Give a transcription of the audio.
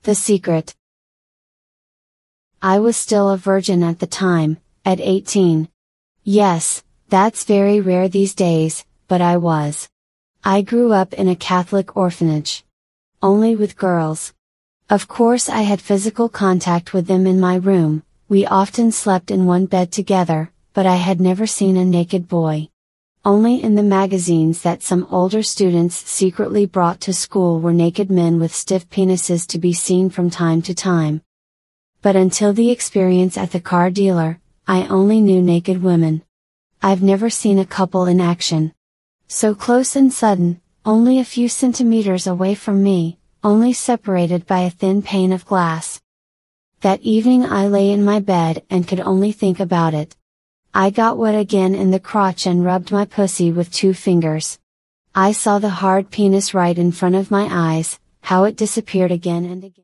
The secret. I was still a virgin at the time, at 18. Yes, that's very rare these days, but I was. I grew up in a Catholic orphanage. Only with girls. Of course I had physical contact with them in my room, we often slept in one bed together, but I had never seen a naked boy. Only in the magazines that some older students secretly brought to school were naked men with stiff penises to be seen from time to time. But until the experience at the car dealer, I only knew naked women. I've never seen a couple in action. So close and sudden, only a few centimeters away from me, only separated by a thin pane of glass. That evening I lay in my bed and could only think about it. I got wet again in the crotch and rubbed my pussy with 2 fingers. I saw the hard penis right in front of my eyes, how it disappeared again and again.